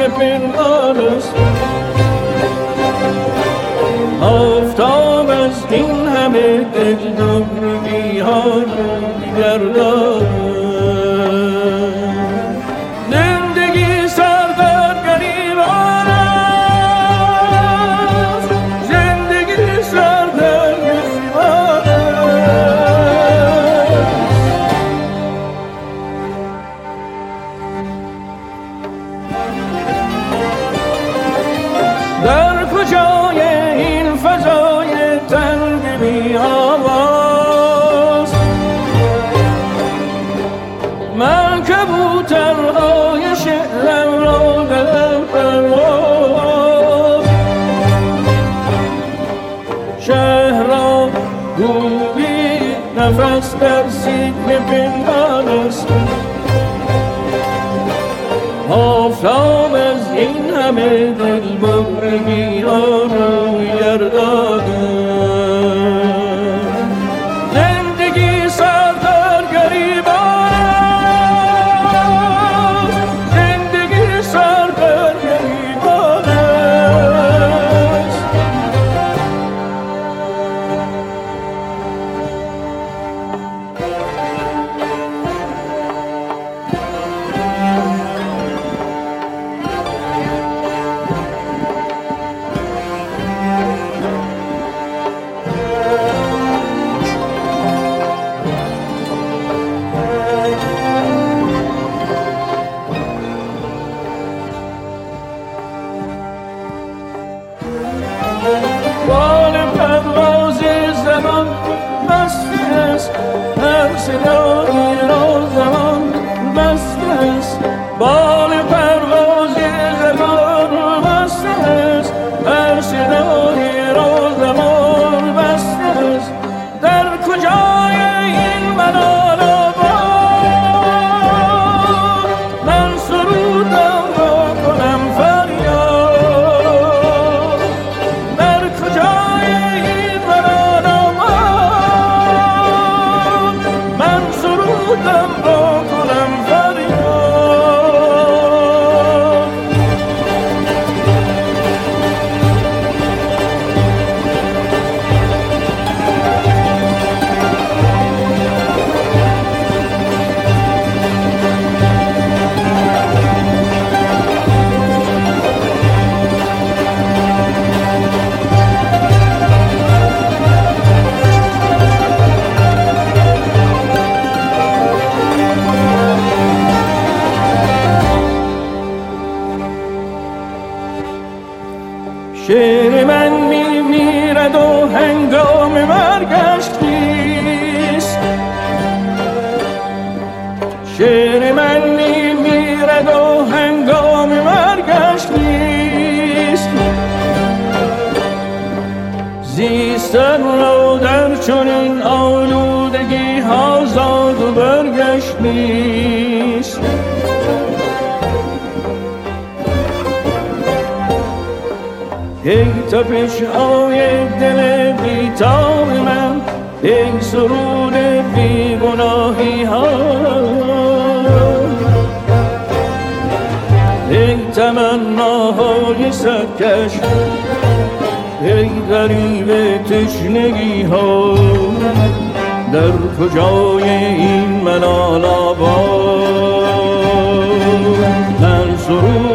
که پنهان است. آفتاب از این همه دلدردگی ها گردان. زندگی سردرگریبان است، زندگی سردرگریبان است. در کجای این فضای تنگ بی آواز من کبوترهای شعرم را دلم پرواز. شهر را گویی نفس در سینه پنهان است. آفتاب از این همه دلبردگی ها روی گرداند. زندگی سردرگریبان است، زندگی سردرگریبان است. بال پرواز زمان بسته است، هر صدایی را زمان بسته است. بال پرواز زمان بسته است، هر صدایی را زمان بسته است. در کجای این منال آباد من سرودم را کنم فریاد. در کجای این منال آباد من سرودم را کنم فریاد. شعر من میمیرد و هنگام مرگش نیست. شعر من میمیرد و هنگام مرگش نیست. زیستن را در چنین آلودگی ها زاد و برگش نیست. ای تپش های دل بیتاب من، ای سرود بی گناهی ها، ای تمناهای سرکش، ای غریب تشنگی ها. در کجای این منال آباد من سرود